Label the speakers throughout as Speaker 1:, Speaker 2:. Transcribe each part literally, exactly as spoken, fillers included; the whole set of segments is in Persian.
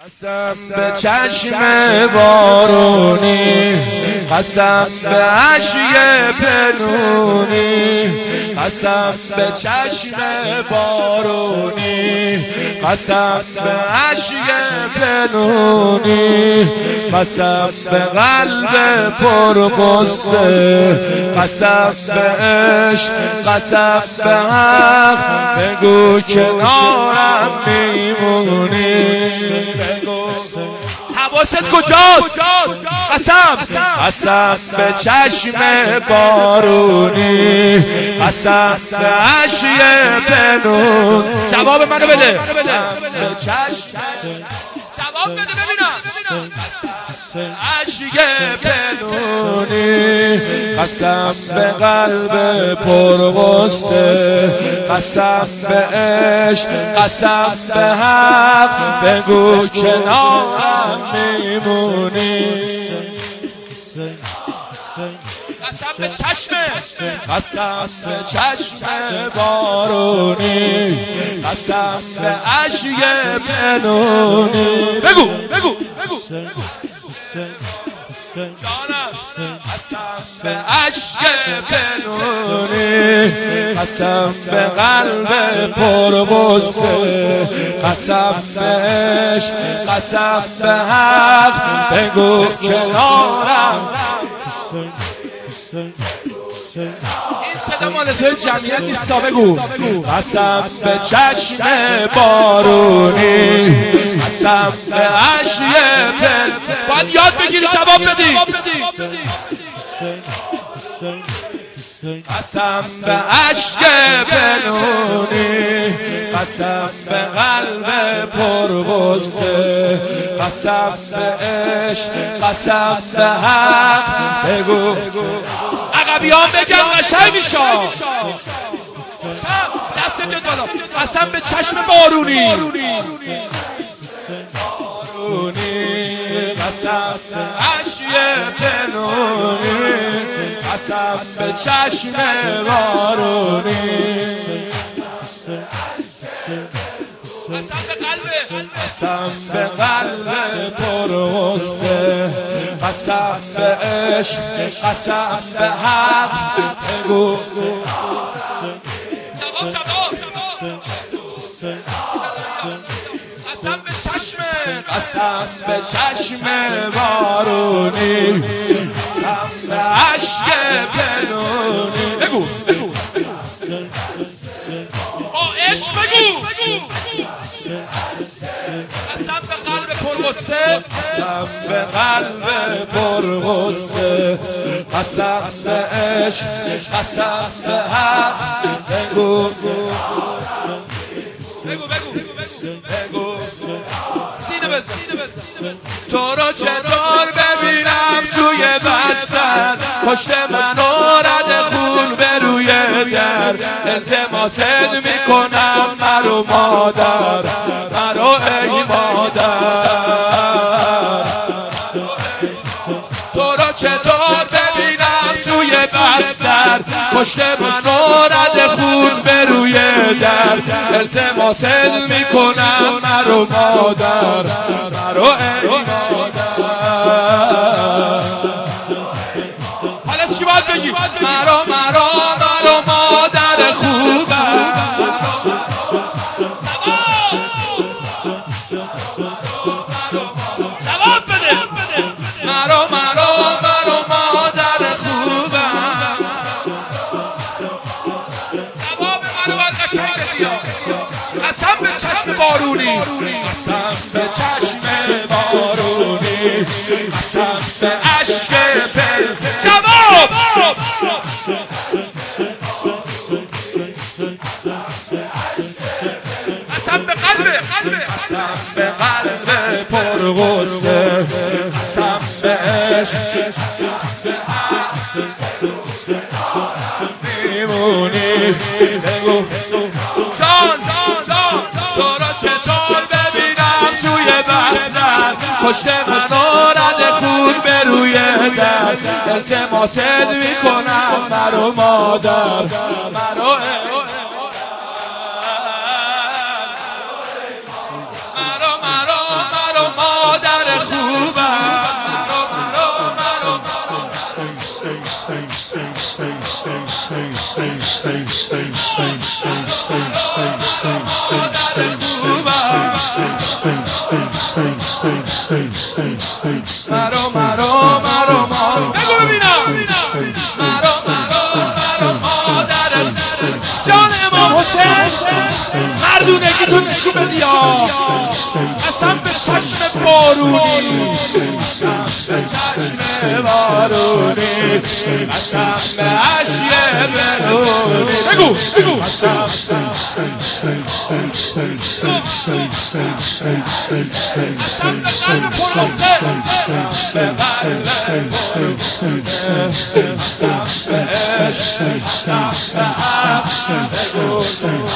Speaker 1: قسم به چشم بارونی، قسم به اشک پنهونی، قسم به چشم بارونی، قسم به اشک پنهونی، قسم به قلب پرغصه، قسم به عشق، قسم به حق، بگو کنارم میمونی. حواست کجاست؟ قسم قسم به چشم بارونی، قسم به اشک پنهون. جواب منو بده. به چشم جواب بده ببینم. اشک پنهونی، قسم به قلب پرغصه، قسم به عشق، قسم به حق، بگو کنارم میمونی. قسم به چشم، قسم به چشم بارونی، قسم به اشک پنهونی. بگو بگو بگو جانم. قسم به اشک پنهونی، قسم به قلب پرغصه، قسم به عشق، قسم به حق، بگو کنارم. این صدا مال توی جمعیت نیستا. بگو قسم به چشم بارونی، قسم به اشک پنهونی. باید یاد بگیری جواب بدی. قسم به اشک پنهونی، قسم به قلب پرغصه، قسم به عشق، قسم به حق، بگو. عقبیان بگم قشنگ میشه. دست بیاد بالا. قسم به چشم بارونی، قسم به اشک پنهونی، قسم به چشم بارونی، قسم به قلب، قسم به قلب پرغصه، قسم به عشق، قسم به حق، بگو. جواب جواب قسم به چشم، قسم به چشم بارونی، قسم به اشک پنهونی. بگو بگو با عشق بگو. قسم به قلب پرغصه، قسم به قلب پرغصه، قسم به عشق، قسم به حق، بگو بگو بگو بگو. سینه بزن. تو رو چطور ببینم توی بستر، پشت منو رد خون به روی در، التماست میکنم مرو مادر، مرو ای مادر. تو رو چطور ببینم توی بستر، پشت منو رد خون به روی در، التماست میکنم مرو مادر، مرو ای مادر. حالا چی باید بگی؟ مرو مرو مرو مادر خوبم. جواب بده. مرو مرو مرو مادر خوبم. جواب منو باید قشنگ بدی. قسم به چشم بارونی، قسم به چشم بارونی، قسم به اشک پنهونی. جواب قسم به قلب، قسم به قلب پرغصه، قسم به عشق، میمونی. بگو جان جان تو رو چطور ببینم توی بستر، پشت منو رد خون به روی در، التماست میکنم مرو مادر، مرو مرو مرو مرو مرو مرو مرو مرو بگو ببینم مرو مرو مرو مادر جان امام حسین مردونگی تو نشون بدی اصلا به چشم بارونی اصلا به چشم بارونی اصلا به عشق برونی بگو بگو اصلا به قلب پرحسین به قلب پرحسین اصلا به عشق اصلا به عقل بگو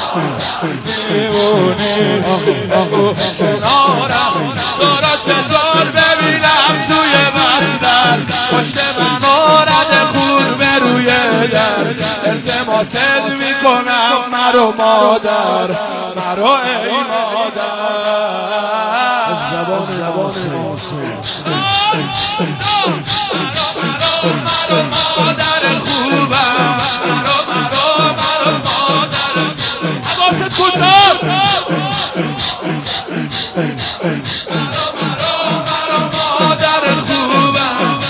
Speaker 1: میمونی بگو کنارم تو را چطور ببینم توی بستر پشت منو رد خون به روی در التماست میکنم مرو مادر مرو ای مادر
Speaker 2: زبان زبان
Speaker 1: مرو مادر خوبم مرو مرو مرو مادر حواست کجاست مادر خوبم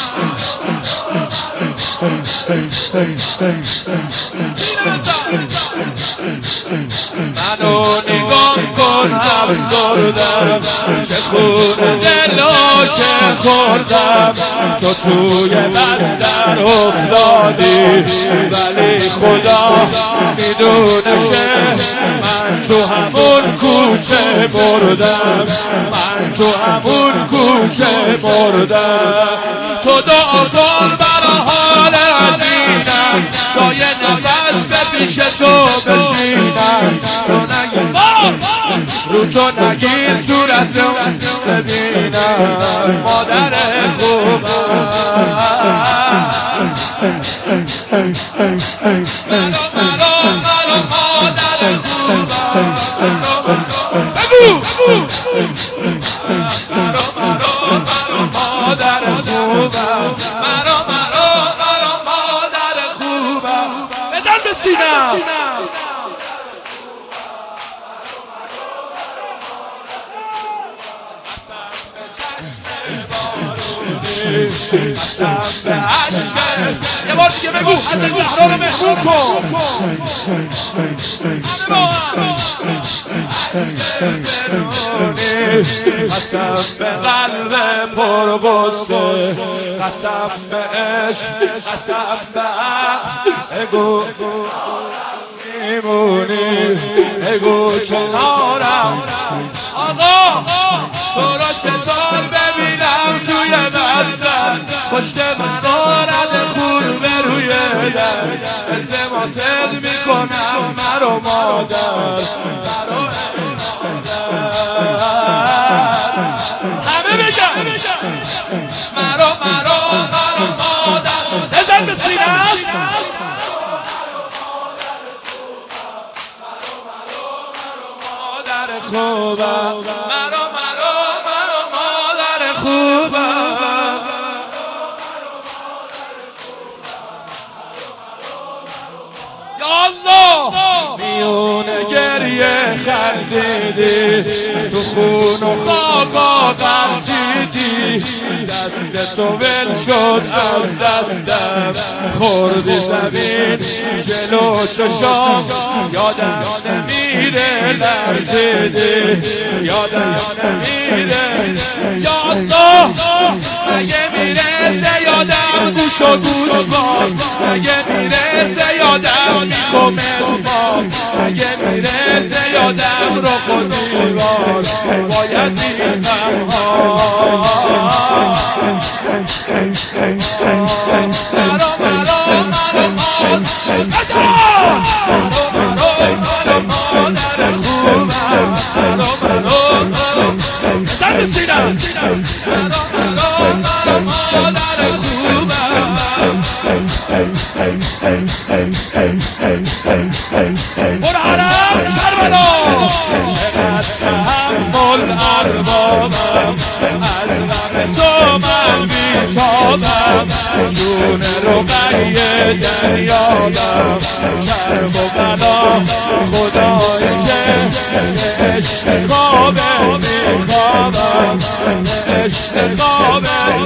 Speaker 1: منو نگاه کن افسردم چه خون دلو که خوردم تو توی بستر افتادی ولی خدا میدونه که من تو همون کوچه بردم من تو همون کوچه بردم تو دعا کن برا حال عزیزم تا یه نفس به پیش تو بشینم رو نگیر رو تو نگیر صورت رو ببینم مادر خوبم مرو مرو مادر خوبم بگو مرو مرو مرو مادر خوبم مرو مرو مرو مادر خوبم بزن به سینم یه بار دیگه بگو حسن زهرا رو محبوب کن قسم به قلب پرغصه قسم به عشق قسم به عقل بگو میمونی بگو کنارم آقا تو را چطور ببینم توی بستر پشت منو رد خون به روی در التماست میکنم مرو مادر مرو همه بگم مرو مرو مرو مادر بزن به سینم مادر خوبم مرو مرو مرو مادر خوبم یا الله میونه گریه خندیدی تو خون و خاکا غلطیدی دست تو ول شد از دستم خوردی زمین جلو چشام یادم نمیره لرزیدی یادم نمیره یا الله اگه میرسه یادم گوش و گوش کن اگه میرسه یادم میخوام اسمام اگه میرسه یادم رو خود دیوار باید میخم مرو مرو مرو مادر مرو مرو مادر خوبم مرو مرو مرو بزن به سینم مرو مرو مرو مادر خوبم برو حرم کربلا چقدر تحمل اربابم از غم تو من بیتابم جون رقیه دریابم کرب و بلا خدایی که عشق خوابه میخوابم انتخاب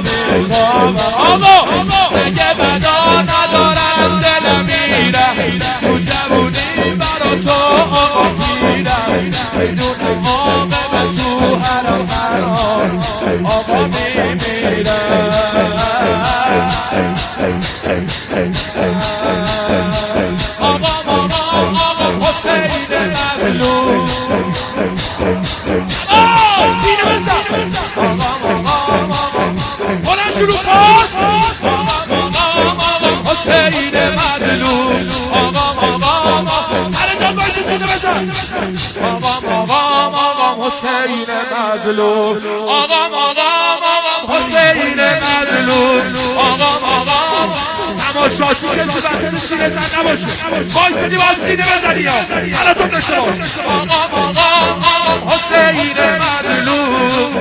Speaker 1: آقا اگه بدا ندارم دلم میره تو جوونی برا تو آقا میرم بدون عاقبت تو حرام حرام آقا میمیرم آقا آقا آقا حسین مظلوم آه سینه بزن آقا آقا آقا بلند شروع کن حسین مظلوم آقا آقا آقا سر جا بایش سینه بزن آقا آقا آقا حسین مظلوم آقا آقا آقا حسین مظلوم آقا آقا تماشاچی کسی بطن سینه زن نباشه بایستدی باید سینه بزنی یا حالا تو داشته باش آقا آقا آقا حسین مظلوم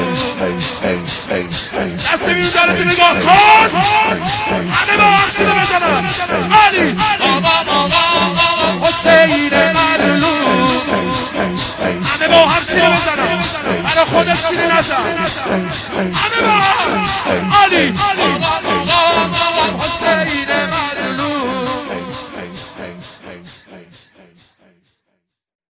Speaker 1: دست میون دارتو نگاه کن همه با هم سینه بزنن علی آقا آقا آقا حسین مظلوم همه با هم سینه بزنن برای خودت سینه نزن همه با هم علی آقا آقا آقا حسین